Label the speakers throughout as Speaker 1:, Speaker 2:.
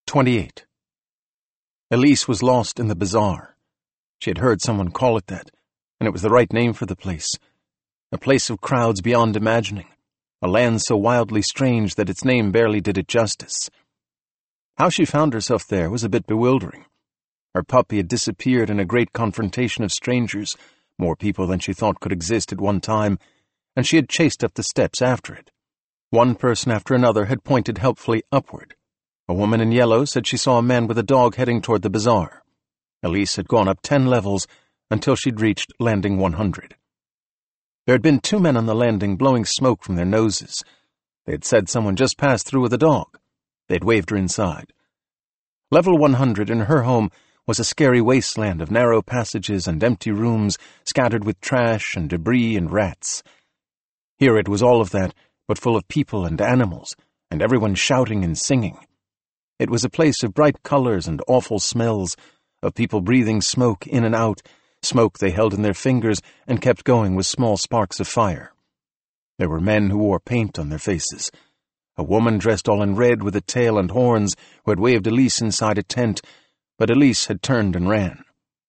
Speaker 1: 28. Elise was lost in the bazaar. She had heard someone call it that, and it was the right name for the place. A place of crowds beyond imagining, a land so wildly strange that its name barely did it justice. How she found herself there was a bit bewildering. Her puppy had disappeared in a great confrontation of strangers, more people than she thought could exist at one time, and she had chased up the steps after it. One person after another had pointed helpfully upward. A woman in yellow said she saw a man with a dog heading toward the bazaar. Elise had gone up 10 levels until she'd reached landing 100. There had been 2 men on the landing blowing smoke from their noses. They had said someone just passed through with a dog. They had waved her inside. Level 100 in her home was a scary wasteland of narrow passages and empty rooms scattered with trash and debris and rats. Here it was all of that, but full of people and animals, and everyone shouting and singing. It was a place of bright colors and awful smells, of people breathing smoke in and out, smoke they held in their fingers and kept going with small sparks of fire. There were men who wore paint on their faces. A woman dressed all in red with a tail and horns who had waved Elise inside a tent, but Elise had turned and ran.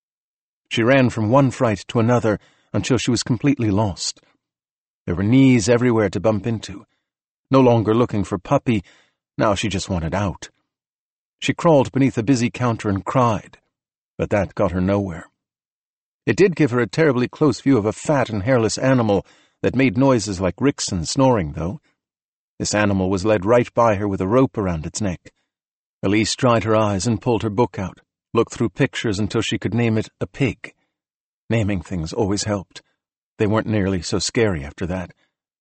Speaker 1: She ran from one fright to another until she was completely lost. There were knees everywhere to bump into. No longer looking for puppy, now she just wanted out. She crawled beneath a busy counter and cried, but that got her nowhere. It did give her a terribly close view of a fat and hairless animal that made noises like Rickson snoring, though. This animal was led right by her with a rope around its neck. Elise dried her eyes and pulled her book out, looked through pictures until she could name it a pig. Naming things always helped. They weren't nearly so scary after that.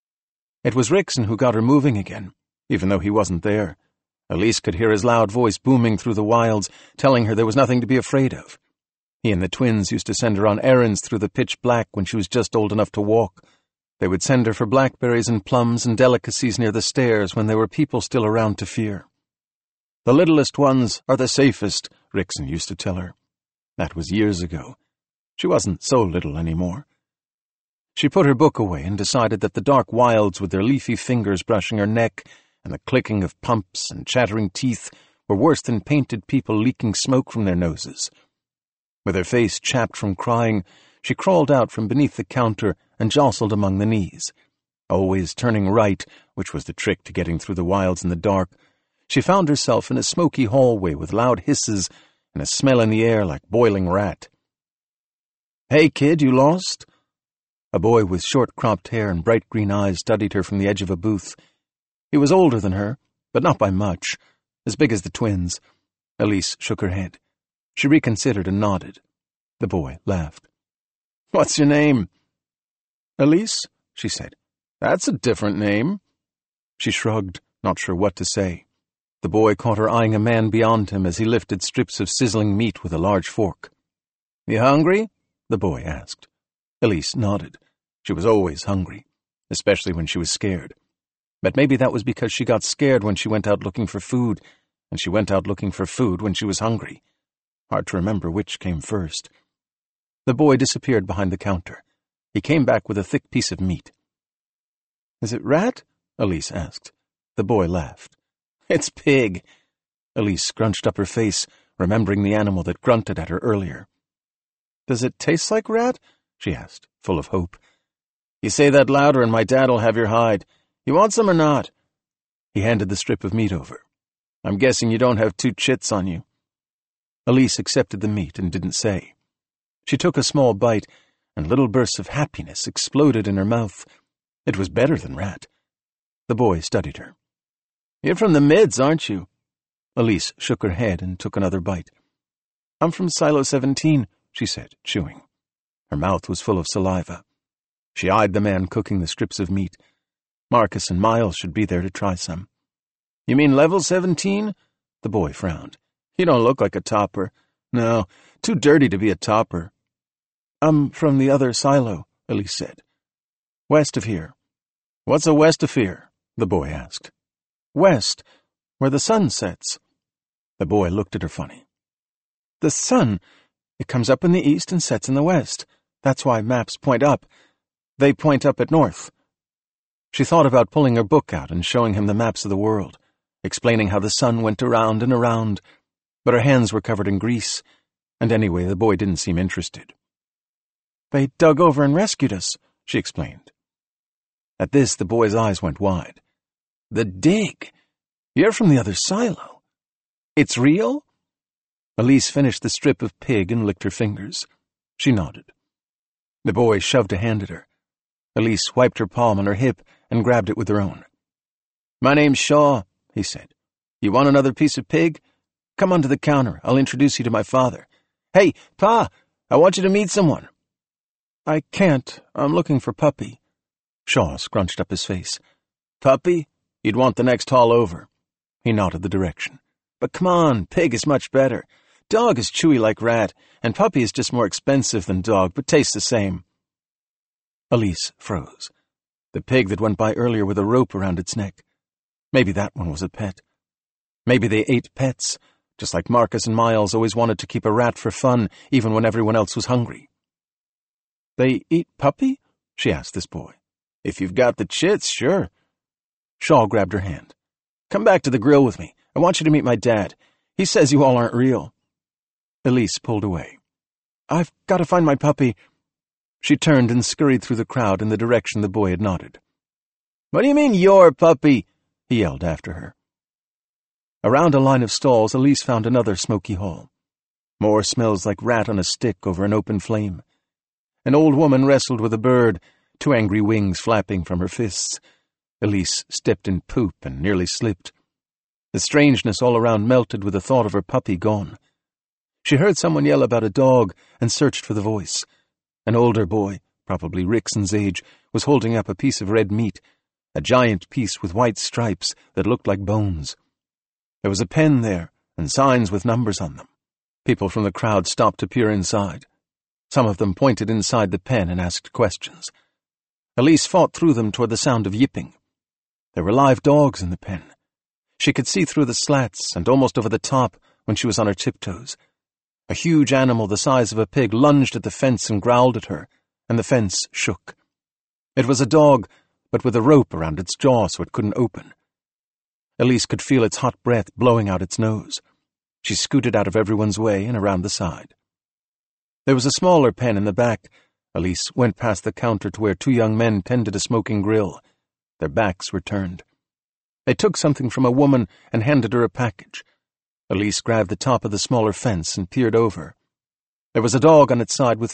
Speaker 1: It was Rickson who got her moving again, even though he wasn't there. Elise could hear his loud voice booming through the wilds, telling her there was nothing to be afraid of. He and the twins used to send her on errands through the pitch black when she was just old enough to walk. They would send her for blackberries and plums and delicacies near the stairs when there were people still around to fear. The littlest ones are the safest, Rickson used to tell her. That was years ago. She wasn't so little anymore. She put her book away and decided that the dark wilds with their leafy fingers brushing her neck and the clicking of pumps and chattering teeth were worse than painted people leaking smoke from their noses. With her face chapped from crying, she crawled out from beneath the counter and jostled among the knees. Always turning right, which was the trick to getting through the wilds in the dark, she found herself in a smoky hallway with loud hisses and a smell in the air like boiling rat. "Hey, kid, you lost?" A boy with short-cropped hair and bright green eyes studied her from the edge of a booth. He was older than her, but not by much, as big as the twins. Elise shook her head. She reconsidered and nodded. The boy laughed. "What's your name?" "Elise," she said. "That's a different name." She shrugged, not sure what to say. The boy caught her eyeing a man beyond him as he lifted strips of sizzling meat with a large fork. "You hungry?" the boy asked. Elise nodded. She was always hungry, especially when she was scared. But maybe that was because she got scared when she went out looking for food, and she went out looking for food when she was hungry. Hard to remember which came first. The boy disappeared behind the counter. He came back with a thick piece of meat. "Is it rat?" Elise asked. The boy laughed. "It's pig." Elise scrunched up her face, remembering the animal that grunted at her earlier. "Does it taste like rat?" she asked, full of hope. "You say that louder and my dad'll have your hide. You want some or not?" He handed the strip of meat over. "I'm guessing you don't have 2 chits on you." Elise accepted the meat and didn't say. She took a small bite, and little bursts of happiness exploded in her mouth. It was better than rat. The boy studied her. "You're from the Mids, aren't you?" Elise shook her head and took another bite. "I'm from Silo 17, she said, chewing. Her mouth was full of saliva. She eyed the man cooking the strips of meat. Marcus and Miles should be there to try some. "You mean level 17? The boy frowned. "You don't look like a topper. No, too dirty to be a topper." "I'm from the other silo," Elise said. "West of here." "What's a west of here?" the boy asked. "West, where the sun sets." The boy looked at her funny. "The sun, it comes up in the east and sets in the west. That's why maps point up. They point up at north." She thought about pulling her book out and showing him the maps of the world. explaining how the sun went around and around, but her hands were covered in grease, and anyway, the boy didn't seem interested. "They dug over and rescued us," she explained. At this, the boy's eyes went wide. "The dig? You're from the other silo. It's real?" Elise finished the strip of pig and licked her fingers. She nodded. The boy shoved a hand at her. Elise wiped her palm on her hip and grabbed it with her own. "My name's Shaw," he said. "You want another piece of pig? Come onto the counter. I'll introduce you to my father. Hey, Pa, I want you to meet someone." "I can't. I'm looking for Puppy." Shaw scrunched up his face. "Puppy? You'd want the next hall over." He nodded the direction. "But come on, pig is much better. Dog is chewy like rat, and Puppy is just more expensive than dog, but tastes the same." Elise froze. The pig that went by earlier with a rope around its neck. Maybe that one was a pet. Maybe they ate pets, just like Marcus and Miles always wanted to keep a rat for fun, even when everyone else was hungry. "They eat Puppy?" she asked this boy. "If you've got the chits, sure." Shaw grabbed her hand. "Come back to the grill with me. I want you to meet my dad. He says you all aren't real." Elise pulled away. "I've got to find my Puppy." She turned and scurried through the crowd in the direction the boy had nodded. "What do you mean, your Puppy?" he yelled after her. Around a line of stalls, Elise found another smoky hall. More smells like rat on a stick over an open flame. An old woman wrestled with a bird, two angry wings flapping from her fists. Elise stepped in poop and nearly slipped. The strangeness all around melted with the thought of her Puppy gone. She heard someone yell about a dog and searched for the voice. An older boy, probably Rickson's age, was holding up a piece of red meat, a giant piece with white stripes that looked like bones. There was a pen there, and signs with numbers on them. People from the crowd stopped to peer inside. Some of them pointed inside the pen and asked questions. Elise fought through them toward the sound of yipping. There were live dogs in the pen. She could see through the slats and almost over the top when she was on her tiptoes. A huge animal the size of a pig lunged at the fence and growled at her, and the fence shook. It was a dog, but with a rope around its jaw so it couldn't open. Elise could feel its hot breath blowing out its nose. She scooted out of everyone's way and around the side. There was a smaller pen in the back. Elise went past the counter to where two young men tended a smoking grill. Their backs were turned. They took something from a woman and handed her a package. Elise grabbed the top of the smaller fence and peered over. There was a dog on its side with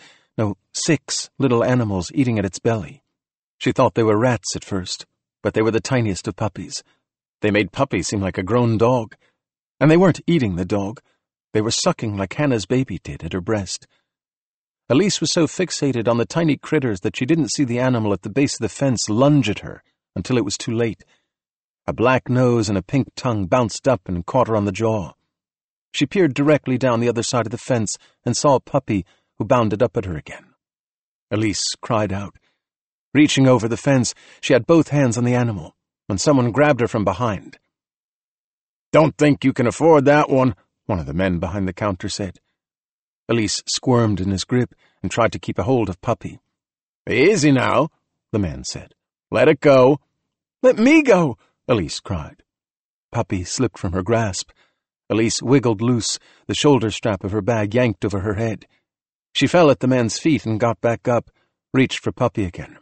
Speaker 1: 6 little animals eating at its belly. She thought they were rats at first, but they were the tiniest of puppies. They made Puppy seem like a grown dog. And they weren't eating the dog. They were sucking like Hannah's baby did at her breast. Elise was so fixated on the tiny critters that she didn't see the animal at the base of the fence lunge at her until it was too late. A black nose and a pink tongue bounced up and caught her on the jaw. She peered directly down the other side of the fence and saw a Puppy who bounded up at her again. Elise cried out. Reaching over the fence, she had both hands on the animal, when someone grabbed her from behind. "Don't think you can afford that one," one of the men behind the counter said. Elise squirmed in his grip and tried to keep a hold of Puppy. "Easy now," the man said. "Let it go." "Let me go," Elise cried. Puppy slipped from her grasp. Elise wiggled loose, the shoulder strap of her bag yanked over her head. She fell at the man's feet and got back up, reached for Puppy again.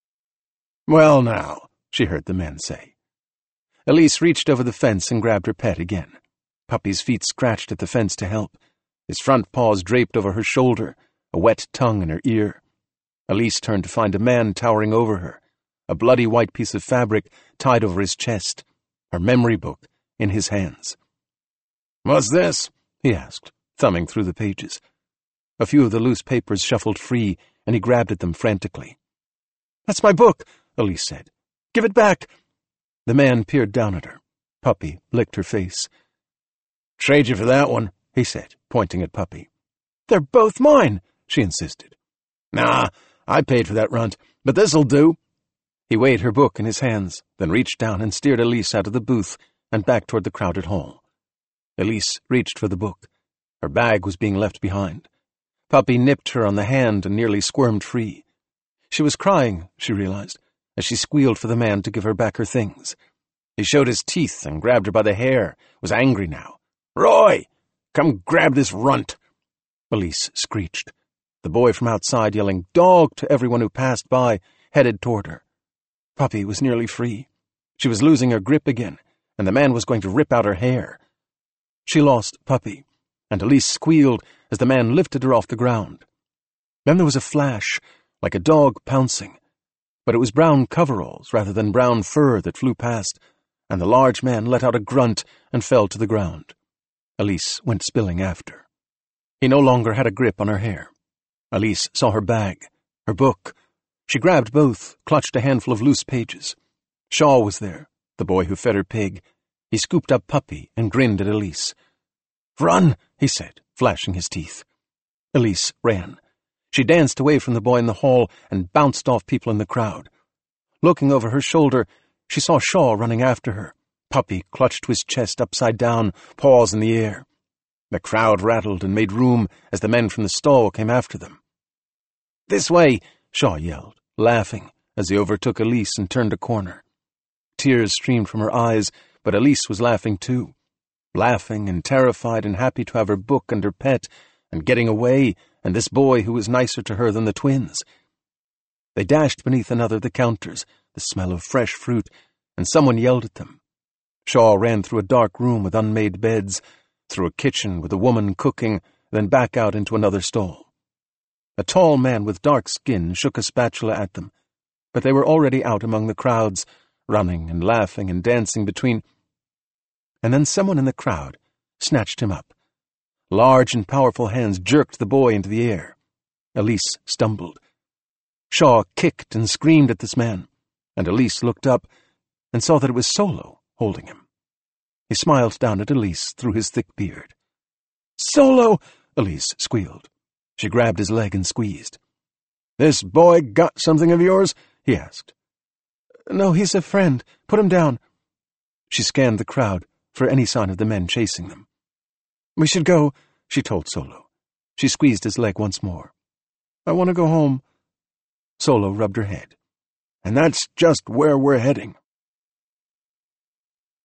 Speaker 1: "Well now," she heard the man say. Elise reached over the fence and grabbed her pet again. Puppy's feet scratched at the fence to help. His front paws draped over her shoulder, a wet tongue in her ear. Elise turned to find a man towering over her, a bloody white piece of fabric tied over his chest, her memory book in his hands. "What's this?" he asked, thumbing through the pages. A few of the loose papers shuffled free, and he grabbed at them frantically. "That's my book," Elise said. "Give it back." The man peered down at her. Puppy licked her face. "Trade you for that one," he said, pointing at Puppy. "They're both mine," she insisted. "Nah, I paid for that runt, but this'll do." He weighed her book in his hands, then reached down and steered Elise out of the booth and back toward the crowded hall. Elise reached for the book. Her bag was being left behind. Puppy nipped her on the hand and nearly squirmed free. She was crying, she realized, as she squealed for the man to give her back her things. He showed his teeth and grabbed her by the hair, was angry now. "Roy! Come grab this runt!" Elise screeched. The boy from outside, yelling "Dog" to everyone who passed by, headed toward her. Puppy was nearly free. She was losing her grip again, and the man was going to rip out her hair. She lost Puppy, and Elise squealed as the man lifted her off the ground. Then there was a flash, like a dog pouncing, but it was brown coveralls rather than brown fur that flew past, and the large man let out a grunt and fell to the ground. Elise went spilling after. He no longer had a grip on her hair. Elise saw her bag, her book. She grabbed both, clutched a handful of loose pages. Shaw was there, the boy who fed her pig. He scooped up Puppy and grinned at Elise. "Run," he said, flashing his teeth. Elise ran. She danced away from the boy in the hall and bounced off people in the crowd. Looking over her shoulder, she saw Shaw running after her. Puppy clutched to his chest upside down, paws in the air. The crowd rattled and made room as the men from the stall came after them. "This way," Shaw yelled, laughing, as he overtook Elise and turned a corner. Tears streamed from her eyes, but Elise was laughing too. Laughing and terrified and happy to have her book and her pet, and getting away, and this boy who was nicer to her than the twins. They dashed beneath another of the counters, the smell of fresh fruit, and someone yelled at them. Shaw ran through a dark room with unmade beds, through a kitchen with a woman cooking, then back out into another stall. A tall man with dark skin shook a spatula at them, but they were already out among the crowds, running and laughing and dancing between. And then someone in the crowd snatched him up. Large and powerful hands jerked the boy into the air. Elise stumbled. Shaw kicked and screamed at this man, and Elise looked up and saw that it was Solo holding him. He smiled down at Elise through his thick beard. "Solo!" Elise squealed. She grabbed his leg and squeezed. "This boy got something of yours?" he asked. "No, he's a friend. Put him down." She scanned the crowd for any sign of the men chasing them. "We should go," she told Solo. She squeezed his leg once more. "I want to go home." Solo rubbed her head. "And that's just where we're heading."